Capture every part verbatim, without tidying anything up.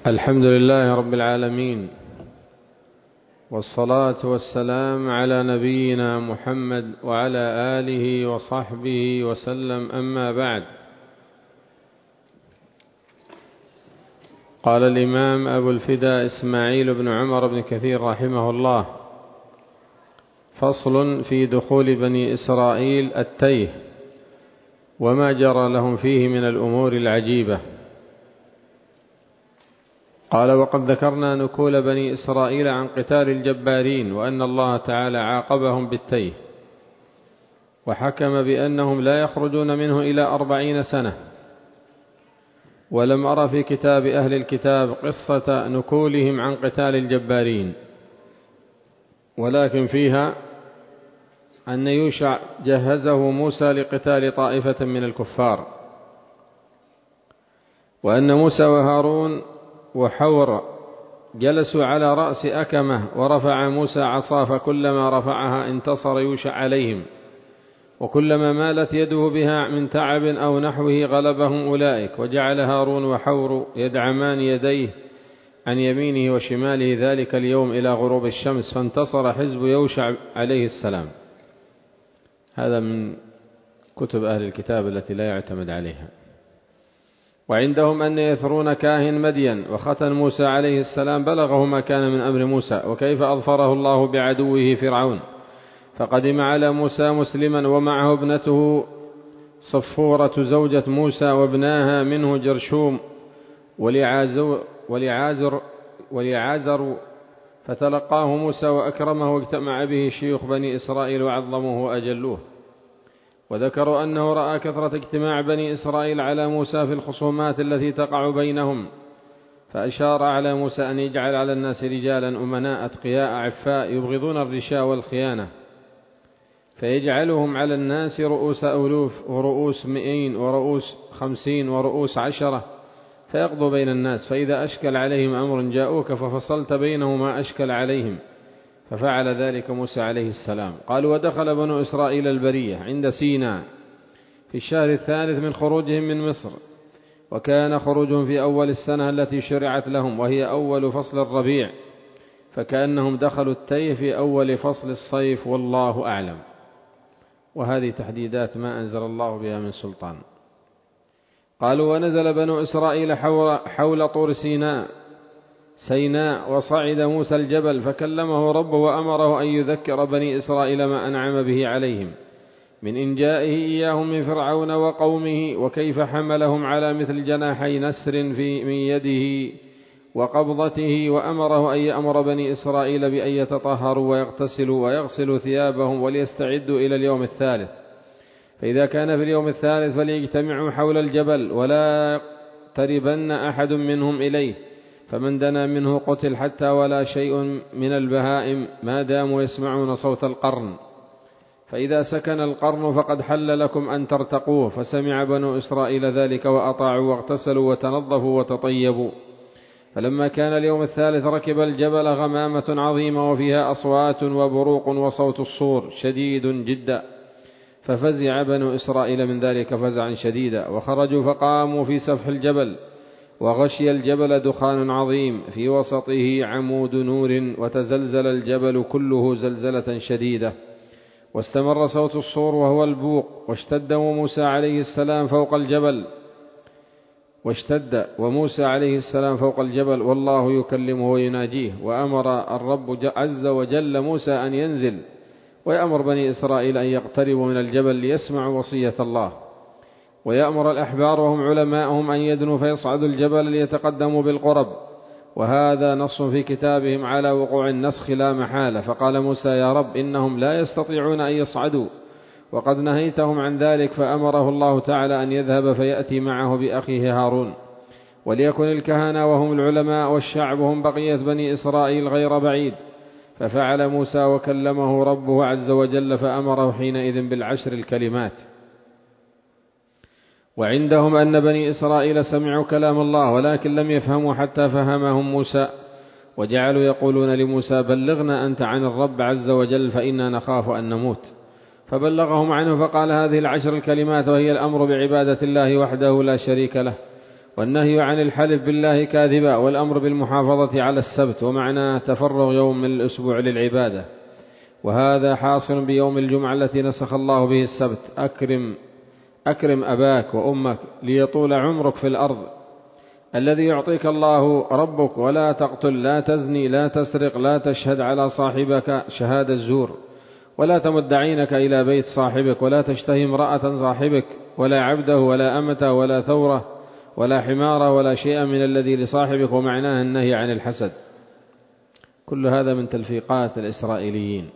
الحمد لله رب العالمين، والصلاة والسلام على نبينا محمد وعلى آله وصحبه وسلم، أما بعد. قال الإمام أبو الفداء إسماعيل بن عمر بن كثير رحمه الله: فصل في دخول بني إسرائيل التيه وما جرى لهم فيه من الأمور العجيبة. قال: وقد ذكرنا نكول بني إسرائيل عن قتال الجبارين، وأن الله تعالى عاقبهم بالتيه، وحكم بأنهم لا يخرجون منه إلى أربعين سنة. ولم أرى في كتاب أهل الكتاب قصة نكولهم عن قتال الجبارين، ولكن فيها أن يوشع جهزه موسى لقتال طائفة من الكفار، وأن موسى وهارون وحور جلسوا على رأس أكمة، ورفع موسى عصا، فكلما رفعها انتصر يوشع عليهم، وكلما مالت يده بها من تعب أو نحوه غلبهم أولئك. وجعل هارون وحور يدعمان يديه عن يمينه وشماله ذلك اليوم إلى غروب الشمس، فانتصر حزب يوشع عليه السلام. هذا من كتب أهل الكتاب التي لا يعتمد عليها. وعندهم أن يثرون كاهن مدين، وختن موسى عليه السلام بلغه ما كان من أمر موسى، وكيف أظفره الله بعدوه فرعون، فقدم على موسى مسلما، ومعه ابنته صفورة زوجة موسى، وابناها منه جرشوم ولعازر, ولعازر, ولعازر فتلقاه موسى وأكرمه، واجتمع به شيوخ بني إسرائيل وعظموه وأجلوه. وذكروا أنه رأى كثرة اجتماع بني إسرائيل على موسى في الخصومات التي تقع بينهم، فأشار على موسى أن يجعل على الناس رجالا أمناء أتقياء عفاء يبغضون الرشاء والخيانة، فيجعلهم على الناس رؤوس ألوف ورؤوس مئين ورؤوس خمسين ورؤوس عشرة، فيقضوا بين الناس، فإذا أشكل عليهم أمر جاءوك ففصلت بينهم ما أشكل عليهم، ففعل ذلك موسى عليه السلام. قالوا: ودخل بنو إسرائيل البرية عند سيناء في الشهر الثالث من خروجهم من مصر، وكان خروجهم في أول السنة التي شرعت لهم، وهي أول فصل الربيع، فكأنهم دخلوا التيه في أول فصل الصيف، والله أعلم. وهذه تحديدات ما أنزل الله بها من سلطان. قالوا: ونزل بنو إسرائيل حول, حول طور سيناء سيناء وصعد موسى الجبل، فكلمه ربه وأمره أن يذكر بني إسرائيل ما أنعم به عليهم من إنجائه إياهم من فرعون وقومه، وكيف حملهم على مثل جناحي نسر في من يده وقبضته، وأمره أن يأمر بني إسرائيل بأن يتطهروا ويغتسلوا ويغسلوا ثيابهم وليستعدوا إلى اليوم الثالث، فإذا كان في اليوم الثالث فليجتمعوا حول الجبل ولا يقتربن أحد منهم إليه، فمن دنا منه قتل، حتى ولا شيء من البهائم ما داموا يسمعون صوت القرن، فإذا سكن القرن فقد حل لكم أن ترتقوه. فسمع بنو إسرائيل ذلك وأطاعوا واغتسلوا وتنظفوا وتطيبوا. فلما كان اليوم الثالث ركب الجبل غمامة عظيمة وفيها أصوات وبروق وصوت الصور شديد جدا، ففزع بنو إسرائيل من ذلك فزعا شديدا، وخرجوا فقاموا في سفح الجبل، وغشي الجبل دخان عظيم في وسطه عمود نور، وتزلزل الجبل كله زلزلة شديدة، واستمر صوت الصور وهو البوق، واشتد وموسى عليه السلام فوق الجبل واشتد وموسى عليه السلام فوق الجبل والله يكلمه ويناجيه. وأمر الرب عز وجل موسى أن ينزل ويأمر بني إسرائيل أن يقتربوا من الجبل ليسمعوا وصية الله، ويأمر الأحبار وهم علماءهم أن يدنوا فيصعدوا الجبل ليتقدموا بالقرب، وهذا نص في كتابهم على وقوع النسخ لا محالة. فقال موسى: يا رب إنهم لا يستطيعون أن يصعدوا، وقد نهيتهم عن ذلك، فأمره الله تعالى أن يذهب فيأتي معه بأخيه هارون، وليكن الكهنة وهم العلماء والشعب هم بقية بني إسرائيل غير بعيد. ففعل موسى وكلمه ربه عز وجل، فأمره حينئذ بالعشر الكلمات. وعندهم أن بني إسرائيل سمعوا كلام الله ولكن لم يفهموا حتى فهمهم موسى، وجعلوا يقولون لموسى: بلغنا أنت عن الرب عز وجل فإنا نخاف أن نموت. فبلغهم عنه، فقال هذه العشر الكلمات، وهي الأمر بعبادة الله وحده لا شريك له، والنهي عن الحلف بالله كاذبا، والأمر بالمحافظة على السبت، ومعناه تفرغ يوم من الأسبوع للعبادة، وهذا حاصل بيوم الجمعة التي نسخ الله به السبت. أكرم أكرم أباك وأمك ليطول عمرك في الأرض الذي يعطيك الله ربك. ولا تقتل، لا تزني، لا تسرق، لا تشهد على صاحبك شهادة الزور، ولا تمد عينك إلى بيت صاحبك، ولا تشتهي امرأة صاحبك، ولا عبده، ولا أمته، ولا ثورة، ولا حمارة، ولا شيئا من الذي لصاحبك. ومعناه النهي عن الحسد. كل هذا من تلفيقات الإسرائيليين.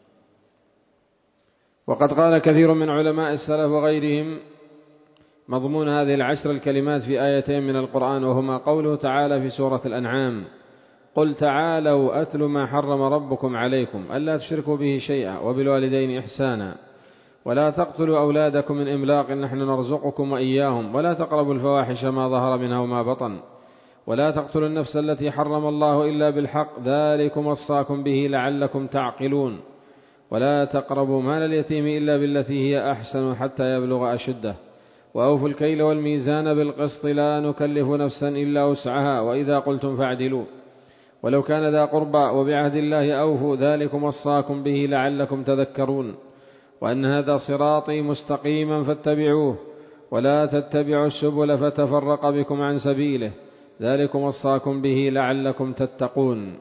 وقد قال كثير من علماء السلف وغيرهم مضمون هذه العشر الكلمات في آيتين من القرآن، وهما قوله تعالى في سورة الأنعام: قل تعالوا أتل ما حرم ربكم عليكم ألا تشركوا به شيئا وبالوالدين إحسانا ولا تقتلوا أولادكم من إملاق نحن نرزقكم وإياهم ولا تقربوا الفواحش ما ظهر منها وما بطن ولا تقتلوا النفس التي حرم الله إلا بالحق ذلكم وصاكم به لعلكم تعقلون ولا تقربوا مال اليتيم إلا بالتي هي أحسن حتى يبلغ أشده وأوفوا الكيل والميزان بالقسط لا نكلف نفسا إلا وسعها وإذا قلتم فاعدلوا ولو كان ذا قربى وبعهد الله أوفوا ذلكم وصاكم به لعلكم تذكرون وأن هذا صراطي مستقيما فاتبعوه ولا تتبعوا السبل فتفرق بكم عن سبيله ذلكم وصاكم به لعلكم تتقون.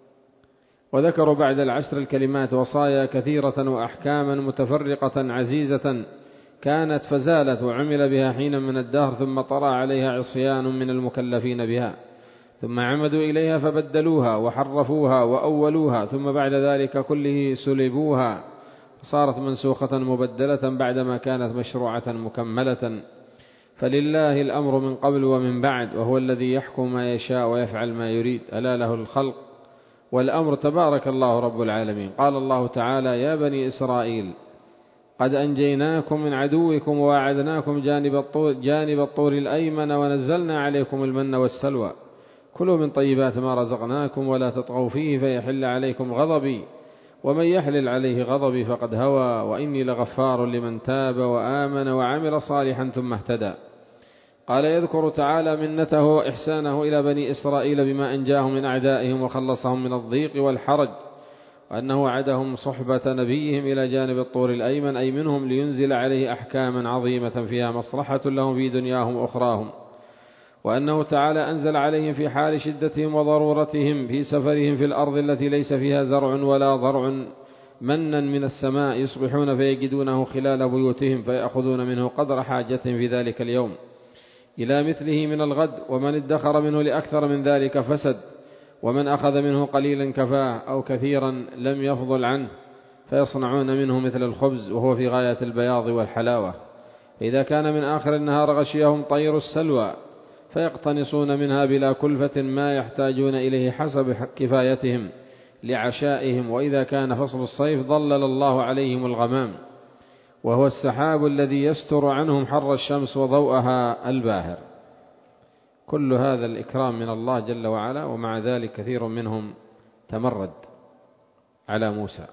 وذكروا بعد العشر الكلمات وصايا كثيرة وأحكاما متفرقة عزيزة كانت فزالت وعمل بها حين من الدهر ثم طرأ عليها عصيان من المكلفين بها ثم عمدوا إليها فبدلوها وحرفوها وأولوها ثم بعد ذلك كله سلبوها صارت منسوخة مبدلة بعدما كانت مشروعة مكملة. فلله الأمر من قبل ومن بعد وهو الذي يحكم ما يشاء ويفعل ما يريد ألا له الخلق والأمر تبارك الله رب العالمين. قال الله تعالى: يا بني إسرائيل قد أنجيناكم من عدوكم وواعدناكم جانب الطور, جانب الطور الأيمن ونزلنا عليكم المن والسلوى كلوا من طيبات ما رزقناكم ولا تطغوا فيه فيحل عليكم غضبي ومن يحلل عليه غضبي فقد هوى وإني لغفار لمن تاب وآمن وعمل صالحا ثم اهتدى. قال يذكر تعالى منته وإحسانه إلى بني إسرائيل بما أنجاهم من أعدائهم وخلصهم من الضيق والحرج وأنه وعدهم صحبة نبيهم إلى جانب الطور الأيمن أي منهم لينزل عليه أحكاما عظيمة فيها مصلحة لهم في دنياهم وأخراهم وأنه تعالى أنزل عليهم في حال شدتهم وضرورتهم في سفرهم في الأرض التي ليس فيها زرع ولا ضرع منا من السماء يصبحون فيجدونه خلال بيوتهم فيأخذون منه قدر حاجتهم في ذلك اليوم إلى مثله من الغد ومن ادخر منه لأكثر من ذلك فسد ومن أخذ منه قليلا كفاه أو كثيرا لم يفضل عنه فيصنعون منه مثل الخبز وهو في غاية البياض والحلاوة. إذا كان من آخر النهار غشيهم طير السلوى فيقتنصون منها بلا كلفة ما يحتاجون إليه حسب كفايتهم لعشائهم. وإذا كان فصل الصيف ظلل الله عليهم الغمام وهو السحاب الذي يستر عنهم حر الشمس وضوءها الباهر. كل هذا الإكرام من الله جل وعلا ومع ذلك كثير منهم تمرد على موسى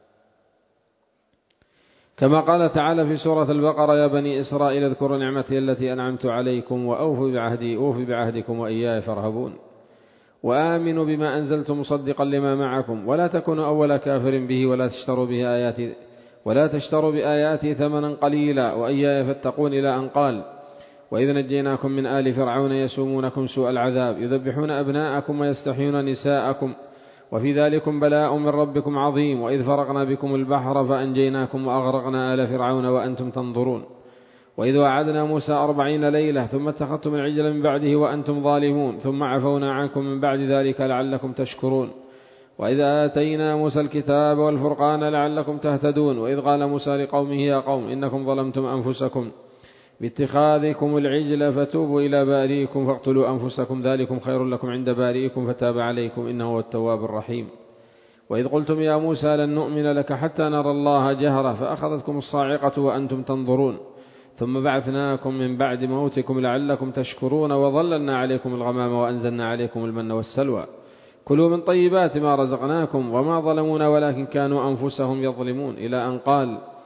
كما قال تعالى في سورة البقرة: يا بني إسرائيل اذكروا نعمتي التي أنعمت عليكم وأوفوا بعهدي أوفي بعهدكم وإياي فارهبون وآمنوا بما أنزلت مصدقا لما معكم ولا تكونوا أول كافر به ولا تشتروا به آياتي ولا تشتروا بآياتي ثمنا قليلا وإياي فاتقون إلى أن قال: وإذ نجيناكم من آل فرعون يسومونكم سوء العذاب يذبحون أبناءكم ويستحيون نساءكم وفي ذلكم بلاء من ربكم عظيم وإذ فرقنا بكم البحر فأنجيناكم وأغرقنا آل فرعون وأنتم تنظرون وإذ وعدنا موسى أربعين ليلة ثم اتخذتم العجل من بعده وأنتم ظالمون ثم عفونا عنكم من بعد ذلك لعلكم تشكرون وإذا آتينا موسى الكتاب والفرقان لعلكم تهتدون وإذ قال موسى لقومه: يا قوم إنكم ظلمتم أنفسكم باتخاذكم العجل فتوبوا إلى بارئكم فاقتلوا أنفسكم ذلكم خير لكم عند بارئكم فتاب عليكم إنه هو التواب الرحيم وإذ قلتم يا موسى لن نؤمن لك حتى نرى الله جهرة فأخذتكم الصاعقة وأنتم تنظرون ثم بعثناكم من بعد موتكم لعلكم تشكرون وظللنا عليكم الغمام وأنزلنا عليكم المن والسلوى كلوا من طيبات ما رزقناكم وما ظلمونا ولكن كانوا أنفسهم يظلمون إلى أن قال: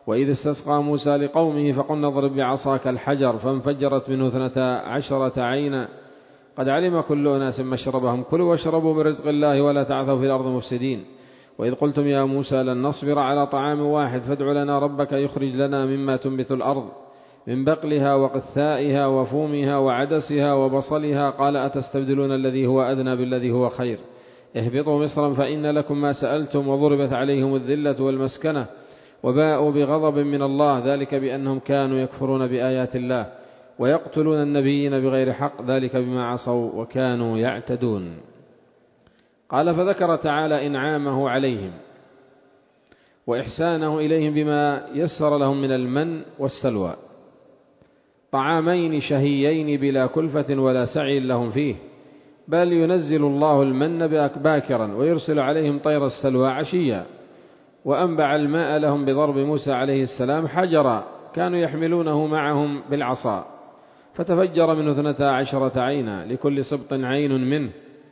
وإذ استسقى موسى لقومه فقلنا اضرب بعصاك الحجر فانفجرت منه اثنتا عشرة عينا قد علم كل أناس مشربهم كلوا واشربوا من رزق الله ولا تعثوا في الأرض مفسدين وإذ قلتم يا موسى لن نصبر على طعام واحد فادع لنا ربك يخرج لنا مما تنبت الأرض من بقلها وقثائها وفومها وعدسها وبصلها قال أتستبدلون الذي هو أدنى بالذي هو خير اهبطوا مصرا فإن لكم ما سألتم وضربت عليهم الذلة والمسكنة وباءوا بغضب من الله ذلك بأنهم كانوا يكفرون بآيات الله ويقتلون النبيين بغير حق ذلك بما عصوا وكانوا يعتدون. قال فذكر تعالى إنعامه عليهم وإحسانه إليهم بما يسر لهم من المن والسلوى طعامين شهيين بلا كلفة ولا سعي لهم فيه بل ينزل الله المن باكرا ويرسل عليهم طير السلوى عشيا وأنبع الماء لهم بضرب موسى عليه السلام حجرا كانوا يحملونه معهم بالعصا فتفجر منه اثنتا عشرة عينا لكل سبط عين منه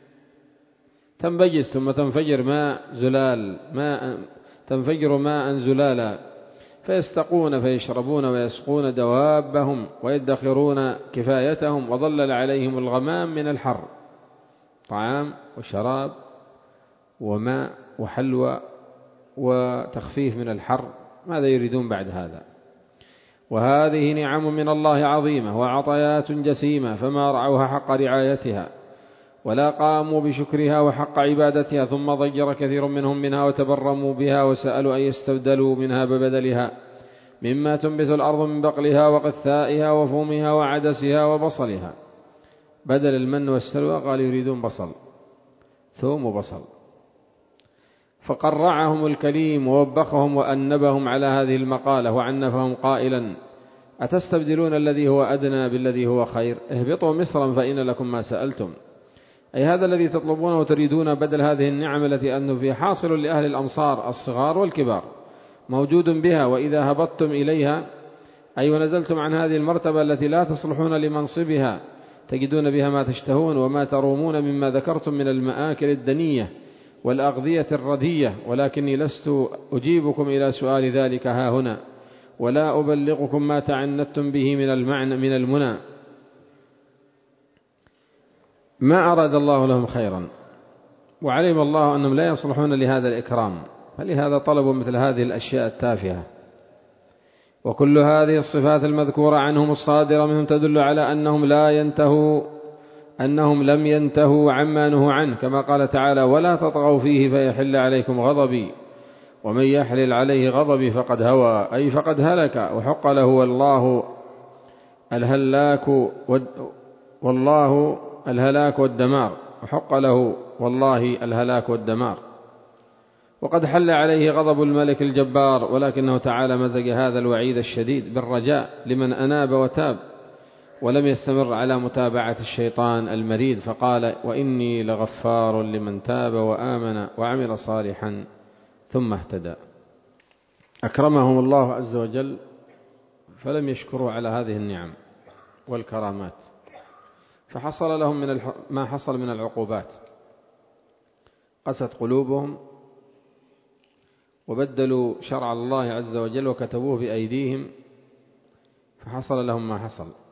تنبجس ثم تنفجر ماء زلال ماء تنفجر ماء زلالا فيستقون فيشربون ويسقون دوابهم ويدخرون كفايتهم وظلل عليهم الغمام من الحر طعام وشراب وماء وحلوى وتخفيف من الحر ماذا يريدون بعد هذا؟ وهذه نعم من الله عظيمة وعطيات جسيمة فما رعوها حق رعايتها ولا قاموا بشكرها وحق عبادتها ثم ضجر كثير منهم منها وتبرموا بها وسألوا أن يستبدلوا منها ببدلها مما تنبت الأرض من بقلها وقثائها وفومها وعدسها وبصلها بدل المن والسلوى قال يريدون بصل ثوم وبصل فقرعهم الكليم ووبخهم وأنبهم على هذه المقالة وعنفهم قائلا أتستبدلون الذي هو أدنى بالذي هو خير اهبطوا مصرا فإن لكم ما سألتم أي هذا الذي تطلبون وتريدون بدل هذه النعم التي أنه في حاصل لأهل الأمصار الصغار والكبار موجود بها وإذا هبطتم إليها أي ونزلتم عن هذه المرتبة التي لا تصلحون لمنصبها تجدون بها ما تشتهون وما ترومون مما ذكرتم من المآكل الدنية والأغذية الردية ولكني لست أجيبكم إلى سؤال ذلك ها هنا ولا أبلغكم ما تعنتم به من المعنى من المنى ما أراد الله لهم خيرا وعلم الله أنهم لا يصلحون لهذا الإكرام فلهذا طلبوا مثل هذه الأشياء التافهة وكل هذه الصفات المذكورة عنهم الصادرة منهم تدل على أنهم لا ينتهوا أنهم لم ينتهوا عما نهوا عنه كما قال تعالى ولا تطغوا فيه فيحل عليكم غضبي ومن يحلل عليه غضبي فقد هوى أي فقد هلك وحق له والله الهلاك والله الهلاك والدمار وحق له والله الهلاك والدمار وقد حل عليه غضب الملك الجبار ولكنه تعالى مزج هذا الوعيد الشديد بالرجاء لمن أناب وتاب ولم يستمر على متابعة الشيطان المريد فقال وإني لغفار لمن تاب وآمن وعمل صالحا ثم اهتدى. أكرمهم الله عز وجل فلم يشكروا على هذه النعم والكرامات فحصل لهم من ما حصل من العقوبات قست قلوبهم وبدلوا شرع الله عز وجل وكتبوه بأيديهم فحصل لهم ما حصل